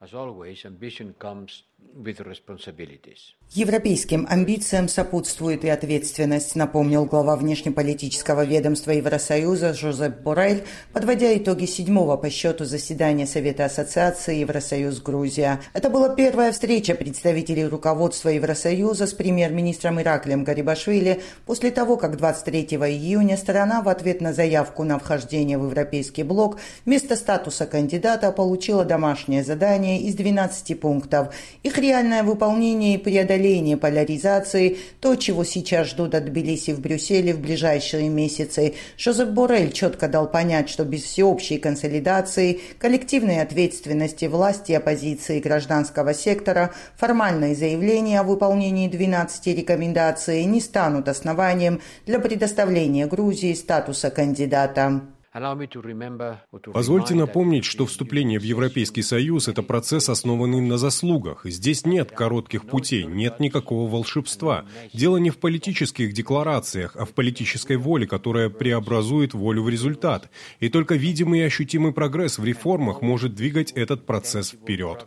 Европейским амбициям сопутствует и ответственность, напомнил глава внешнеполитического ведомства Евросоюза Жозеп Боррель, подводя итоги 7-го по счету заседания Совета Ассоциации Евросоюз-Грузия. Это была первая встреча представителей руководства Евросоюза с премьер-министром Ираклием Гарибашвили после того, как 23 июня страна в ответ на заявку на вхождение в Европейский блок вместо статуса кандидата получила домашнее задание из 12 пунктов. Их реальное выполнение и преодоление поляризации, то, чего сейчас ждут от Тбилиси в Брюсселе в ближайшие месяцы. Жозеп Боррель четко дал понять, что без всеобщей консолидации, коллективной ответственности власти, оппозиции и гражданского сектора формальные заявления о выполнении 12 рекомендаций не станут основанием для предоставления Грузии статуса кандидата. Позвольте напомнить, что вступление в Европейский Союз – это процесс, основанный на заслугах. Здесь нет коротких путей, нет никакого волшебства. Дело не в политических декларациях, а в политической воле, которая преобразует волю в результат. И только видимый и ощутимый прогресс в реформах может двигать этот процесс вперед.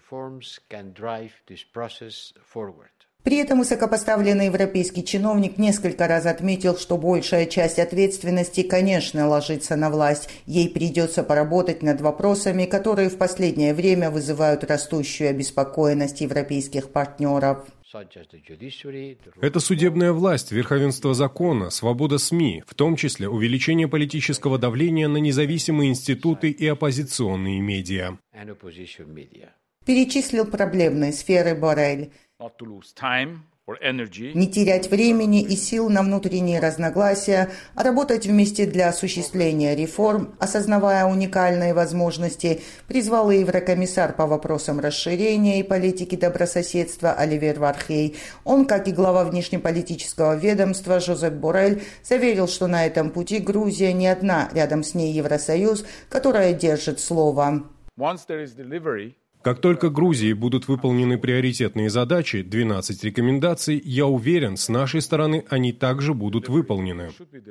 При этом высокопоставленный европейский чиновник несколько раз отметил, что большая часть ответственности, конечно, ложится на власть. Ей придется поработать над вопросами, которые в последнее время вызывают растущую обеспокоенность европейских партнеров. Это судебная власть, верховенство закона, свобода СМИ, в том числе увеличение политического давления на независимые институты и оппозиционные медиа. Перечислил проблемные сферы Боррель. Не терять времени и сил на внутренние разногласия, а работать вместе для осуществления реформ, осознавая уникальные возможности, призвал и еврокомиссар по вопросам расширения и политики добрососедства Оливер Вархей. Он, как и глава внешнеполитического ведомства Жозеп Боррель, заверил, что на этом пути Грузия не одна, рядом с ней Евросоюз, которая держит слово. Как только Грузии будут выполнены приоритетные задачи, 12 рекомендаций, я уверен, с нашей стороны они также будут выполнены.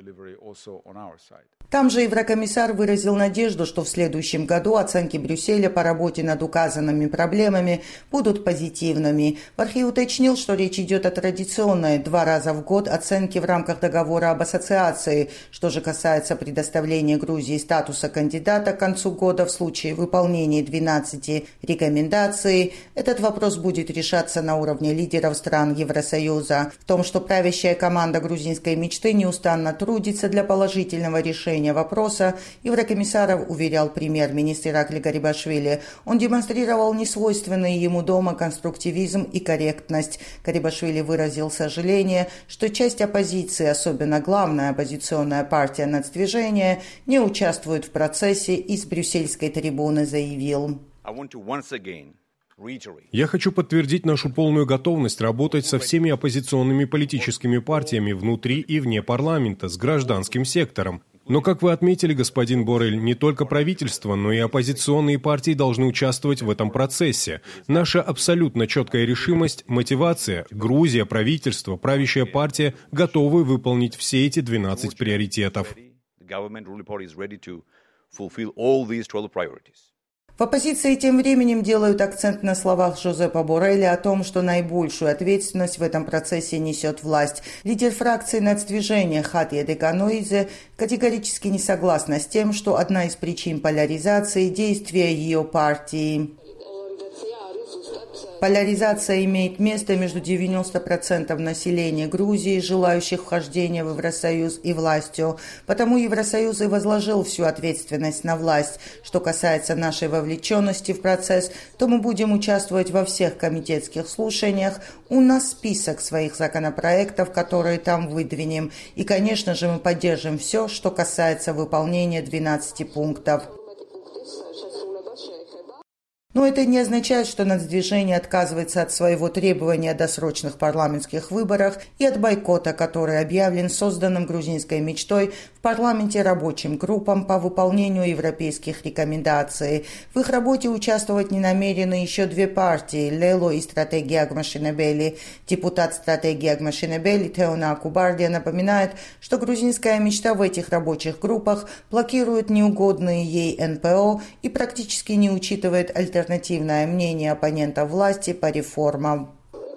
Там же еврокомиссар выразил надежду, что в следующем году оценки Брюсселя по работе над указанными проблемами будут позитивными. Вархей уточнил, что речь идет о традиционной 2 раза в год оценке в рамках договора об ассоциации. Что же касается предоставления Грузии статуса кандидата к концу года в случае выполнения 12 рекомендаций, этот вопрос будет решаться на уровне лидеров стран Евросоюза. В том, что правящая команда грузинской мечты неустанно трудится для положительного решения вопроса, еврокомиссаров уверял премьер-министр Иракли Гарибашвили. Он демонстрировал несвойственный ему дома конструктивизм и корректность. Гарибашвили выразил сожаление, что часть оппозиции, особенно главная оппозиционная партия «Нацдвижение», не участвует в процессе и с брюссельской трибуны заявил. Я хочу подтвердить нашу полную готовность работать со всеми оппозиционными политическими партиями внутри и вне парламента, с гражданским сектором. Но, как вы отметили, господин Боррель, не только правительство, но и оппозиционные партии должны участвовать в этом процессе. Наша абсолютно четкая решимость, мотивация, Грузия, правительство, правящая партия готовы выполнить все эти 12 приоритетов. В оппозиции тем временем делают акцент на словах Жозепа Борреля о том, что наибольшую ответственность в этом процессе несет власть. Лидер фракции нацдвижения Хатья Деканоидзе категорически не согласна с тем, что одна из причин поляризации – действия ее партии. Поляризация имеет место между 90% населения Грузии, желающих вхождения в Евросоюз, и властью. Потому Евросоюз и возложил всю ответственность на власть. Что касается нашей вовлеченности в процесс, то мы будем участвовать во всех комитетских слушаниях. У нас список своих законопроектов, которые там выдвинем. И, конечно же, мы поддержим все, что касается выполнения 12 пунктов. Но это не означает, что нацдвижение отказывается от своего требования о досрочных парламентских выборах и от бойкота, который объявлен созданным грузинской мечтой в парламенте рабочим группам по выполнению европейских рекомендаций. В их работе участвовать не намерены еще 2 партии – Лело и Стратегия Агмашинебели. Депутат Стратегии Агмашинебели Теона Акубардия напоминает, что грузинская мечта в этих рабочих группах блокирует неугодные ей НПО и практически не учитывает альтернативы альтернативное мнение оппонентов власти по реформам.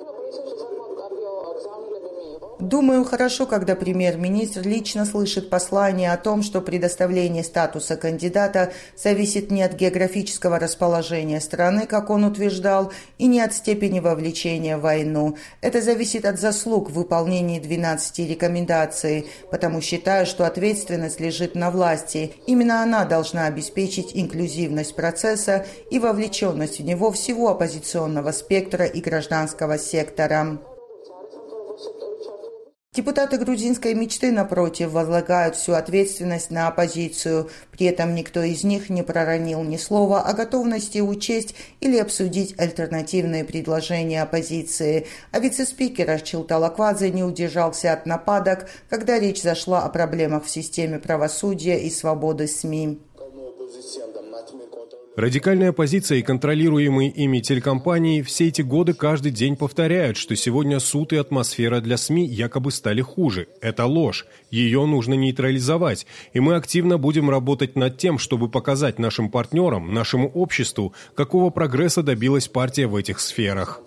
Думаю, хорошо, когда премьер-министр лично слышит послание о том, что предоставление статуса кандидата зависит не от географического расположения страны, как он утверждал, и не от степени вовлечения в войну. Это зависит от заслуг в выполнении 12 рекомендаций, потому считаю, что ответственность лежит на власти. Именно она должна обеспечить инклюзивность процесса и вовлеченность в него всего оппозиционного спектра и гражданского сектора. Депутаты грузинской мечты, напротив, возлагают всю ответственность на оппозицию. При этом никто из них не проронил ни слова о готовности учесть или обсудить альтернативные предложения оппозиции. А вице-спикер Арчил Талаквадзе не удержался от нападок, когда речь зашла о проблемах в системе правосудия и свободы СМИ. Радикальная оппозиция и контролируемые ими телекомпании все эти годы каждый день повторяют, что сегодня суд и атмосфера для СМИ якобы стали хуже. Это ложь. Ее нужно нейтрализовать. И мы активно будем работать над тем, чтобы показать нашим партнерам, нашему обществу, какого прогресса добилась партия в этих сферах.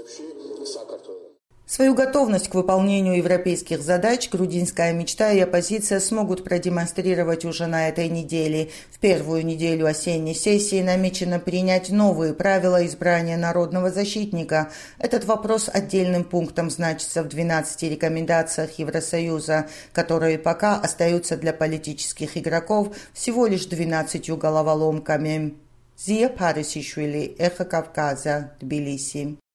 Свою готовность к выполнению европейских задач грузинская мечта и оппозиция смогут продемонстрировать уже на этой неделе. В первую неделю осенней сессии намечено принять новые правила избрания народного защитника. Этот вопрос отдельным пунктом значится в 12 рекомендациях Евросоюза, которые пока остаются для политических игроков всего лишь 12 головоломками. Зия Парисишвили, Эхо Кавказа, Тбилиси.